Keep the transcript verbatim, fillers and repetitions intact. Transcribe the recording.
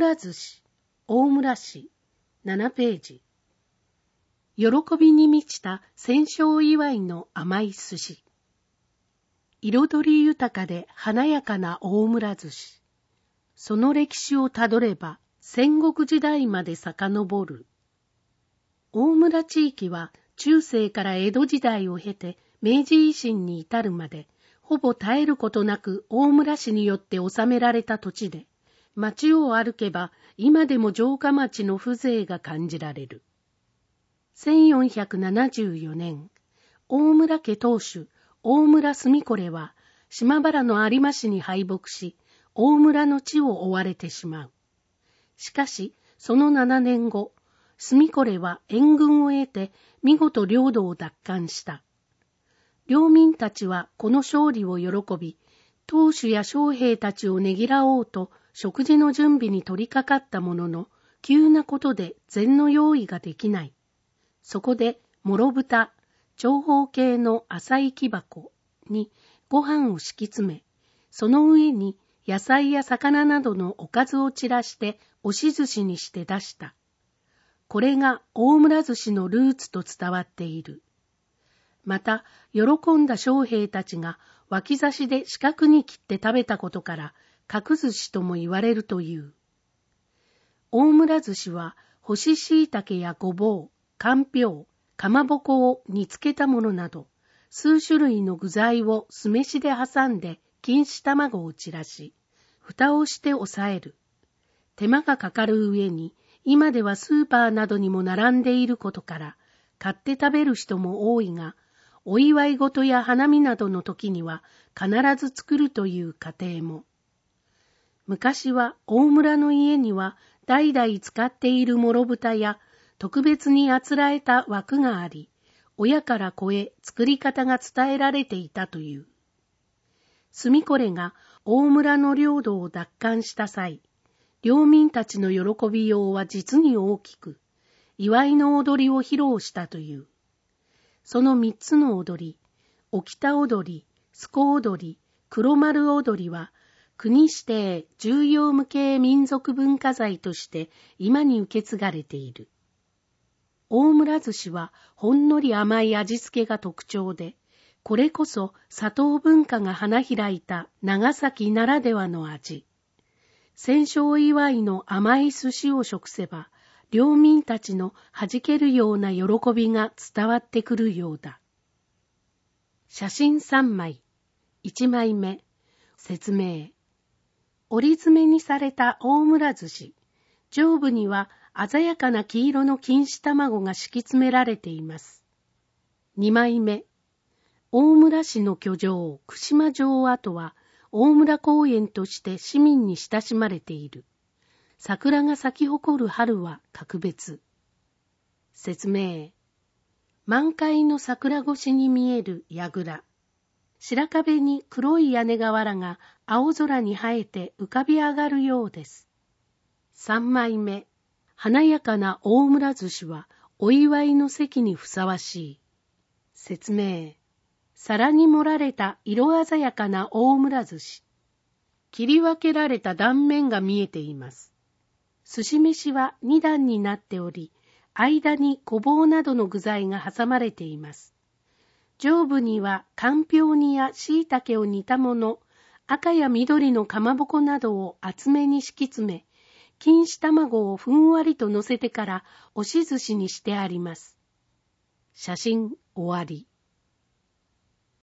村寿司、大村市、ななページ。喜びに満ちた戦勝祝いの甘い寿司。彩り豊かで華やかな大村寿司。その歴史をたどれば戦国時代まで遡る。大村地域は中世から江戸時代を経て明治維新に至るまでほぼ絶えることなく大村氏によって治められた土地で、町を歩けば今でも城下町の風情が感じられる。せんよんひゃくななじゅうよねん、大村家当主、大村住是は島原の有馬氏に敗北し、大村の地を追われてしまう。しかし、そのななねんご、住是は援軍を得て見事領土を奪還した。領民たちはこの勝利を喜び、当主や将兵たちをねぎらおうと食事の準備に取り掛かったものの、急なことで膳の用意ができない。そこで、もろ豚、長方形の浅い木箱にご飯を敷き詰め、その上に野菜や魚などのおかずを散らして押し寿司にして出した。これが大村寿司のルーツと伝わっている。また、喜んだ将兵たちが脇差しで四角に切って食べたことから、角寿司とも言われるという。大村寿司は干し椎茸やごぼう、かんぴょう、かまぼこを煮つけたものなど、数種類の具材を酢飯で挟んで錦糸卵を散らし、蓋をして押さえる。手間がかかる上に、今ではスーパーなどにも並んでいることから、買って食べる人も多いが、お祝い事や花見などの時には必ず作るという家庭も。昔は大村の家には代々使っているもろ豚や特別にあつらえた枠があり、親から子へ作り方が伝えられていたという。住是が大村の領土を奪還した際、領民たちの喜びようは実に大きく、祝いの踊りを披露したという。その三つの踊り、沖田踊り、須子踊り、黒丸踊りは、国指定重要無形民族文化財として今に受け継がれている。大村寿司はほんのり甘い味付けが特徴で、これこそ砂糖文化が花開いた長崎ならではの味。戦勝祝いの甘い寿司を食せば、領民たちの弾けるような喜びが伝わってくるようだ。写真さんまい。いちまいめ。説明。折り詰めにされた大村寿司。上部には鮮やかな黄色の錦糸卵が敷き詰められています。にまいめ。大村市の居城、串間城跡は大村公園として市民に親しまれている。桜が咲き誇る春は格別。説明。満開の桜越しに見える櫓。白壁に黒い屋根瓦が青空に映えて浮かび上がるようです。さんまいめ。華やかな大村寿司はお祝いの席にふさわしい。説明。皿に盛られた色鮮やかな大村寿司。切り分けられた断面が見えています。寿司飯はに段になっており、間にごぼうなどの具材が挟まれています。上部にはかんぴょう煮や椎茸を煮たもの、赤や緑のかまぼこなどを厚めに敷き詰め、錦糸卵をふんわりと乗せてから押し寿司にしてあります。写真終わり。